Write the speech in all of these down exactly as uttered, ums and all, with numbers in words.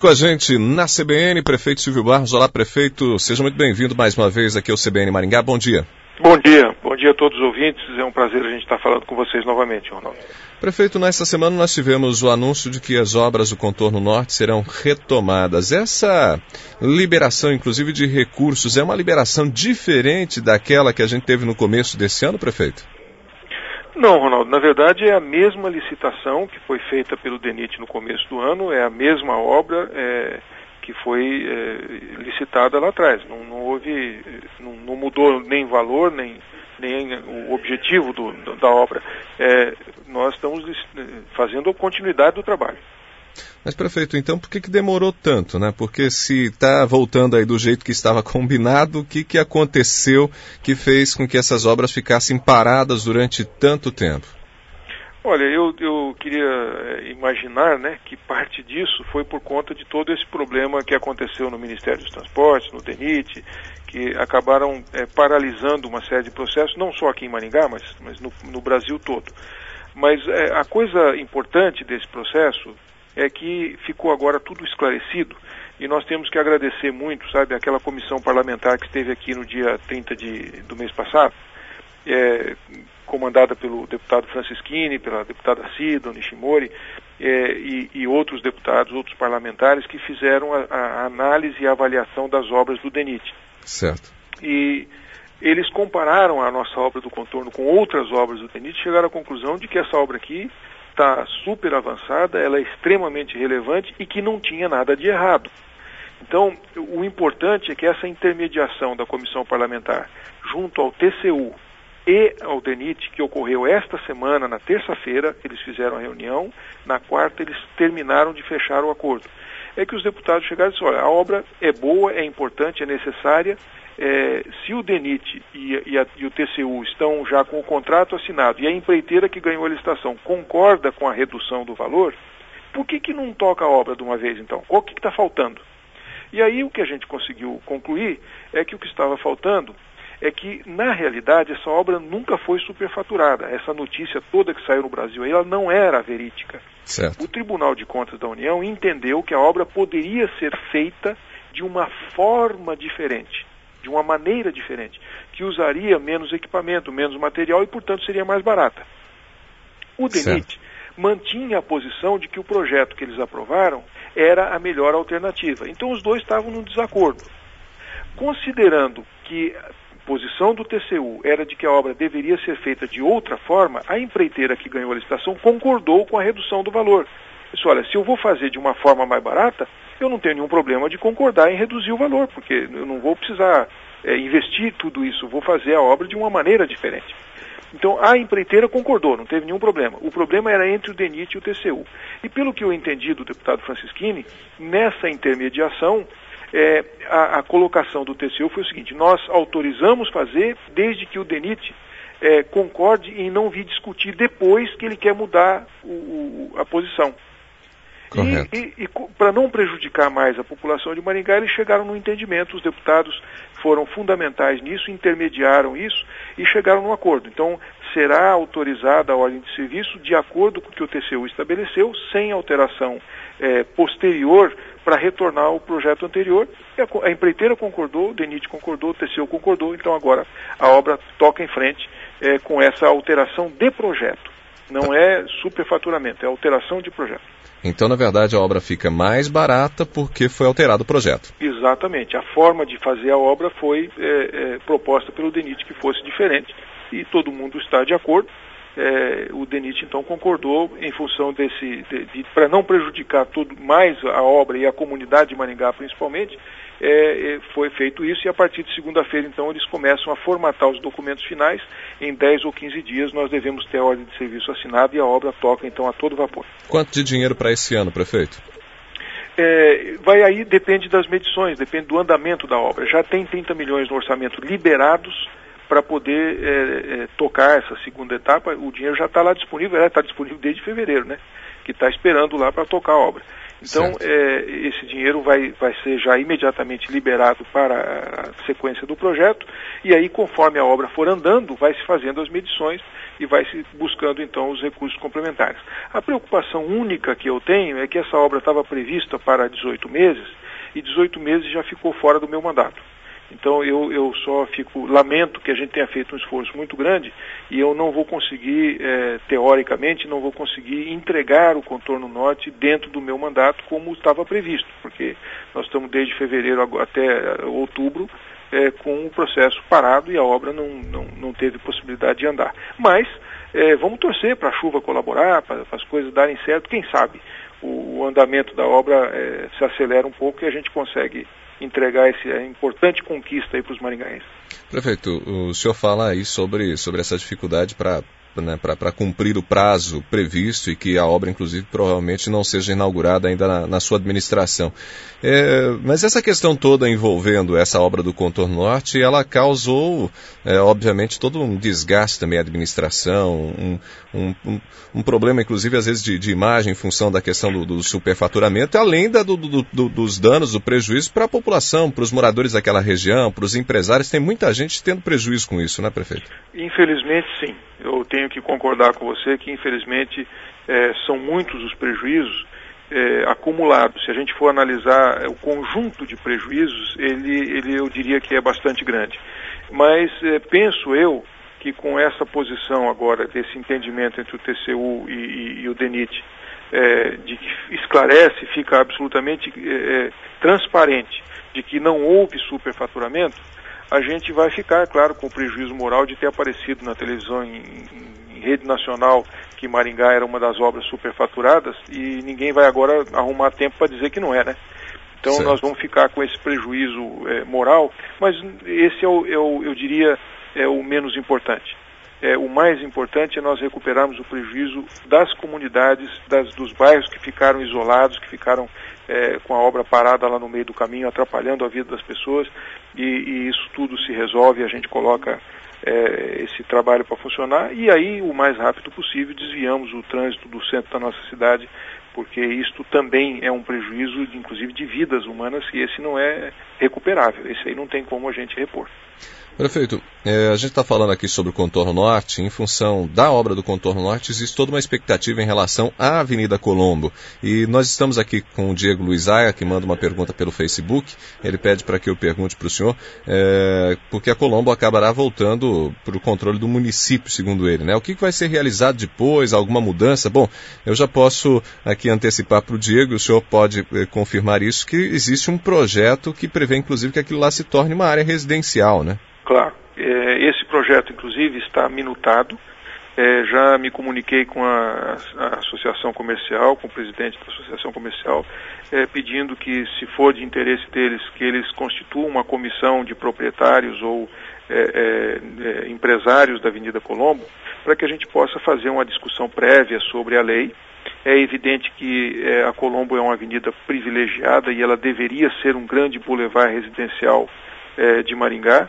Com a gente na C B N, prefeito Silvio Barros. Olá, prefeito, seja muito bem-vindo mais uma vez aqui ao C B N Maringá. Bom dia. Bom dia, bom dia a todos os ouvintes. É um prazer a gente estar falando com vocês novamente, Ronaldo. Prefeito, nesta semana nós tivemos o anúncio de que as obras do contorno norte serão retomadas. Essa liberação, inclusive, de recursos, é uma liberação diferente daquela que a gente teve no começo desse ano, prefeito? Não, Ronaldo, na verdade é a mesma licitação que foi feita pelo DENIT no começo do ano, é a mesma obra é, que foi é, licitada lá atrás. Não, não houve, não, não mudou nem valor, nem, nem o objetivo do, da obra. É, nós estamos fazendo a continuidade do trabalho. Mas, prefeito, então por que, que demorou tanto, né? Porque se está voltando aí do jeito que estava combinado, o que, que aconteceu que fez com que essas obras ficassem paradas durante tanto tempo? Olha, eu, eu queria imaginar, né, que parte disso foi por conta de todo esse problema que aconteceu no Ministério dos Transportes, no DENIT, que acabaram é, paralisando uma série de processos, não só aqui em Maringá, mas, mas no, no Brasil todo. Mas é, a coisa importante desse processo é que ficou agora tudo esclarecido e nós temos que agradecer muito, sabe, aquela comissão parlamentar que esteve aqui no dia trinta de, do mês passado, é, comandada pelo deputado Francisquini, pela deputada Cida, Nishimori, é, e, e outros deputados, outros parlamentares que fizeram a, a análise e a avaliação das obras do DENIT. Certo. E eles compararam a nossa obra do contorno com outras obras do DENIT e chegaram à conclusão de que essa obra aqui está super avançada, ela é extremamente relevante e que não tinha nada de errado. Então, o importante é que essa intermediação da comissão parlamentar junto ao T C U e ao DENIT, que ocorreu esta semana, na terça-feira, eles fizeram a reunião, na quarta eles terminaram de fechar o acordo. É que os deputados chegaram e disseram, olha, a obra é boa, é importante, é necessária. É, se o DENIT e, e, a, e o T C U estão já com o contrato assinado e a empreiteira que ganhou a licitação concorda com a redução do valor, por que que não toca a obra de uma vez então? O que está faltando? E aí o que a gente conseguiu concluir é que o que estava faltando é que, na realidade, essa obra nunca foi superfaturada. Essa notícia toda que saiu no Brasil aí, ela não era verídica. Certo. O Tribunal de Contas da União entendeu que a obra poderia ser feita de uma forma diferente, de uma maneira diferente, que usaria menos equipamento, menos material e, portanto, seria mais barata. O DENIT mantinha a posição de que o projeto que eles aprovaram era a melhor alternativa. Então, os dois estavam num desacordo. Considerando que a posição do T C U era de que a obra deveria ser feita de outra forma, a empreiteira que ganhou a licitação concordou com a redução do valor. Disse, olha, se eu vou fazer de uma forma mais barata, eu não tenho nenhum problema de concordar em reduzir o valor, porque eu não vou precisar é, investir tudo isso, vou fazer a obra de uma maneira diferente. Então, a empreiteira concordou, não teve nenhum problema. O problema era entre o DENIT e o T C U. E pelo que eu entendi do deputado Francisquini, nessa intermediação, é, a, a colocação do T C U foi o seguinte, nós autorizamos fazer desde que o DENIT é, concorde em não vir discutir depois que ele quer mudar o, o, a posição. E, e, e para não prejudicar mais a população de Maringá, eles chegaram no entendimento, os deputados foram fundamentais nisso, intermediaram isso e chegaram no acordo. Então, será autorizada a ordem de serviço de acordo com o que o T C U estabeleceu, sem alteração é, posterior para retornar ao projeto anterior. A, a empreiteira concordou, o DENIT concordou, o T C U concordou, então agora a obra toca em frente é, com essa alteração de projeto. Não é superfaturamento, é alteração de projeto. Então, na verdade, a obra fica mais barata porque foi alterado o projeto. Exatamente. A forma de fazer a obra foi é, é, proposta pelo DENIT que fosse diferente e todo mundo está de acordo. É, o DENIT, então, concordou em função desse, de, de, para não prejudicar tudo mais a obra e a comunidade de Maringá, principalmente, é, é, foi feito isso e a partir de segunda-feira, então, eles começam a formatar os documentos finais. Em dez ou quinze dias nós devemos ter a ordem de serviço assinada e a obra toca, então, a todo vapor. Quanto de dinheiro para esse ano, prefeito? É, vai aí, depende das medições, depende do andamento da obra. Já tem trinta milhões no orçamento liberados para poder é, é, tocar essa segunda etapa. O dinheiro já está lá disponível, está disponível desde fevereiro, né? Que está esperando lá para tocar a obra. Então, é, esse dinheiro vai, vai ser já imediatamente liberado para a sequência do projeto, e aí, conforme a obra for andando, vai se fazendo as medições e vai se buscando, então, os recursos complementares. A preocupação única que eu tenho é que essa obra estava prevista para dezoito meses, e dezoito meses já ficou fora do meu mandato. Então eu, eu só fico, lamento que a gente tenha feito um esforço muito grande e eu não vou conseguir, é, teoricamente, não vou conseguir entregar o contorno norte dentro do meu mandato como estava previsto, porque nós estamos desde fevereiro até outubro é, com o processo parado e a obra não, não, não teve possibilidade de andar. Mas é, vamos torcer para a chuva colaborar, para as coisas darem certo, quem sabe o, o andamento da obra é, se acelera um pouco e a gente consegue entregar essa importante conquista aí para os maringaenses. Prefeito, o senhor fala aí sobre, sobre essa dificuldade para né, para cumprir o prazo previsto e que a obra, inclusive, provavelmente não seja inaugurada ainda na, na sua administração. É, mas essa questão toda envolvendo essa obra do Contorno Norte, ela causou, é, obviamente, todo um desgaste também à administração, um, um, um, um problema, inclusive, às vezes, de, de imagem em função da questão do, do superfaturamento, além da, do, do, do, dos danos, do prejuízo para a população, para os moradores daquela região, para os empresários. Tem muita gente tendo prejuízo com isso, né, prefeito? Infelizmente, sim. Eu tenho que concordar com você que, infelizmente, é, são muitos os prejuízos é, acumulados. Se a gente for analisar o conjunto de prejuízos, ele, ele eu diria que é bastante grande. Mas é, penso eu que com essa posição agora, desse entendimento entre o T C U e, e, e o DENIT, é, de que esclarece, fica absolutamente é, transparente de que não houve superfaturamento, a gente vai ficar, claro, com o prejuízo moral de ter aparecido na televisão em, em, em rede nacional que Maringá era uma das obras superfaturadas e ninguém vai agora arrumar tempo para dizer que não é, né? Então certo. Nós vamos ficar com esse prejuízo é, moral, mas esse é o, é o, eu diria, é o menos importante. É, o mais importante é nós recuperarmos o prejuízo das comunidades, das, dos bairros que ficaram isolados, que ficaram é, com a obra parada lá no meio do caminho, atrapalhando a vida das pessoas, e, e isso tudo se resolve, a gente coloca é, esse trabalho para funcionar, e aí, o mais rápido possível, desviamos o trânsito do centro da nossa cidade, porque isto também é um prejuízo, inclusive, de vidas humanas, e esse não é recuperável, esse aí não tem como a gente repor. Prefeito, é, a gente está falando aqui sobre o Contorno Norte. Em função da obra do Contorno Norte, existe toda uma expectativa em relação à Avenida Colombo. E nós estamos aqui com o Diego Luizaia, que manda uma pergunta pelo Facebook. Ele pede para que eu pergunte para o senhor, é, porque a Colombo acabará voltando para o controle do município, segundo ele, né? O que vai ser realizado depois? Alguma mudança? Bom, eu já posso aqui antecipar para o Diego, e o senhor pode é, confirmar isso, que existe um projeto que prevê, inclusive, que aquilo lá se torne uma área residencial, né? Claro. É, esse projeto, inclusive, está minutado. É, já me comuniquei com a, a Associação Comercial, com o presidente da Associação Comercial, é, pedindo que, se for de interesse deles, que eles constituam uma comissão de proprietários ou é, é, é, empresários da Avenida Colombo, para que a gente possa fazer uma discussão prévia sobre a lei. É evidente que é, a Colombo é uma avenida privilegiada e ela deveria ser um grande boulevard residencial é, de Maringá.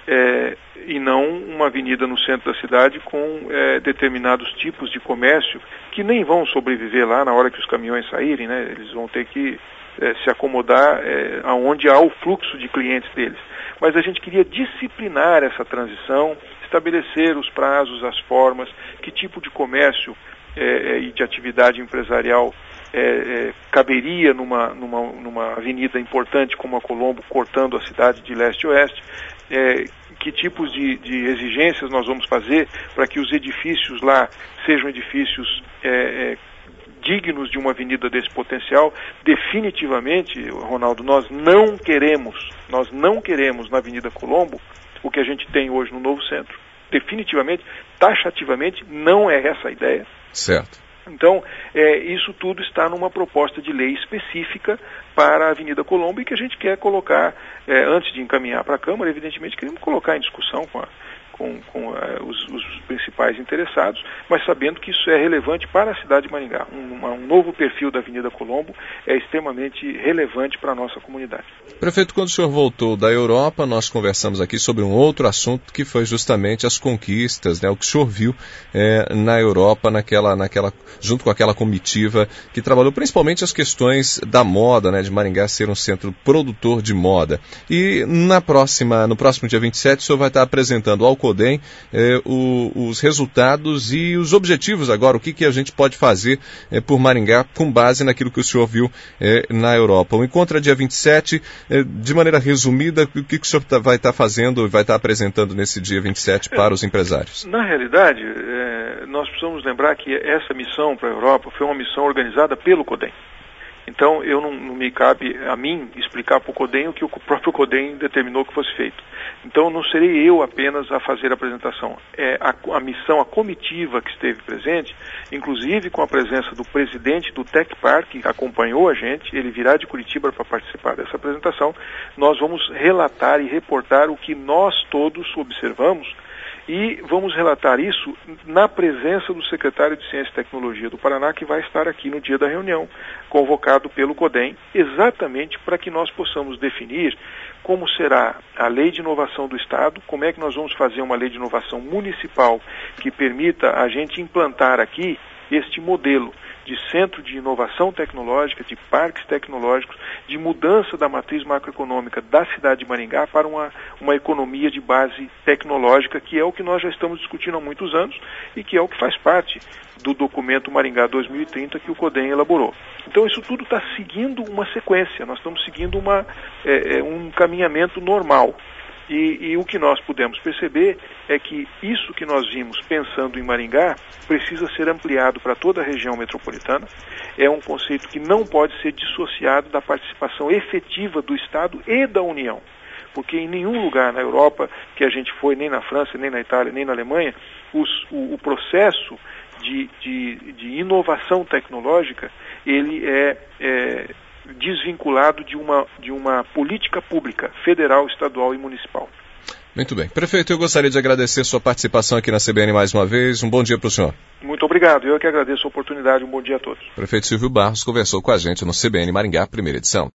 É, e não uma avenida no centro da cidade com é, determinados tipos de comércio que nem vão sobreviver lá na hora que os caminhões saírem, né? Eles vão ter que é, se acomodar é, aonde há o fluxo de clientes deles. Mas a gente queria disciplinar essa transição, estabelecer os prazos, as formas, que tipo de comércio é, e de atividade empresarial é, é, caberia numa, numa, numa avenida importante como a Colombo, cortando a cidade de leste a oeste. É, que tipos de, de exigências nós vamos fazer para que os edifícios lá sejam edifícios é, é, dignos de uma avenida desse potencial. Definitivamente, Ronaldo, nós não queremos, nós não queremos na Avenida Colombo o que a gente tem hoje no Novo Centro. Definitivamente, taxativamente, não é essa a ideia. Certo. Então, é, isso tudo está numa proposta de lei específica para a Avenida Colombo e que a gente quer colocar, é, antes de encaminhar para a Câmara, evidentemente queremos colocar em discussão com a, com, com uh, os, os principais interessados, mas sabendo que isso é relevante para a cidade de Maringá. Um, um novo perfil da Avenida Colombo é extremamente relevante para a nossa comunidade. Prefeito, quando o senhor voltou da Europa, nós conversamos aqui sobre um outro assunto que foi justamente as conquistas, né, o que o senhor viu é, na Europa, naquela, naquela, junto com aquela comitiva que trabalhou principalmente as questões da moda, né, de Maringá ser um centro produtor de moda. E na próxima, no próximo dia vinte e sete, o senhor vai estar apresentando ao CODEM eh, o, os resultados e os objetivos agora, o que, que a gente pode fazer eh, por Maringá com base naquilo que o senhor viu eh, na Europa. O encontro é dia vinte e sete, eh, de maneira resumida, o que, que o senhor tá, vai estar fazendo, vai estar apresentando nesse dia vinte e sete para os empresários? Na realidade, eh, nós precisamos lembrar que essa missão para a Europa foi uma missão organizada pelo CODEM. Então, eu não, não me cabe a mim explicar para o CODEM o que o próprio CODEM determinou que fosse feito. Então, não serei eu apenas a fazer a apresentação. É a, a missão, a comitiva que esteve presente, inclusive com a presença do presidente do Tech Park, que acompanhou a gente, ele virá de Curitiba para participar dessa apresentação. Nós vamos relatar e reportar o que nós todos observamos e vamos relatar isso na presença do secretário de Ciência e Tecnologia do Paraná, que vai estar aqui no dia da reunião, convocado pelo CODEM, exatamente para que nós possamos definir como será a lei de inovação do Estado, como é que nós vamos fazer uma lei de inovação municipal que permita a gente implantar aqui este modelo de centro de inovação tecnológica, de parques tecnológicos, de mudança da matriz macroeconômica da cidade de Maringá para uma, uma economia de base tecnológica, que é o que nós já estamos discutindo há muitos anos e que é o que faz parte do documento Maringá dois mil e trinta que o CODEM elaborou. Então isso tudo está seguindo uma sequência, nós estamos seguindo uma, é, um caminhamento normal. E, e o que nós pudemos perceber é que isso que nós vimos pensando em Maringá precisa ser ampliado para toda a região metropolitana. É um conceito que não pode ser dissociado da participação efetiva do Estado e da União. Porque em nenhum lugar na Europa que a gente foi, nem na França, nem na Itália, nem na Alemanha, os, o, o processo de, de, de inovação tecnológica, ele é... é desvinculado de uma, de uma política pública, federal, estadual e municipal. Muito bem. Prefeito, eu gostaria de agradecer sua participação aqui na C B N mais uma vez. Um bom dia para o senhor. Muito obrigado. Eu que agradeço a oportunidade. Um bom dia a todos. Prefeito Silvio Barros conversou com a gente no C B N Maringá, primeira edição.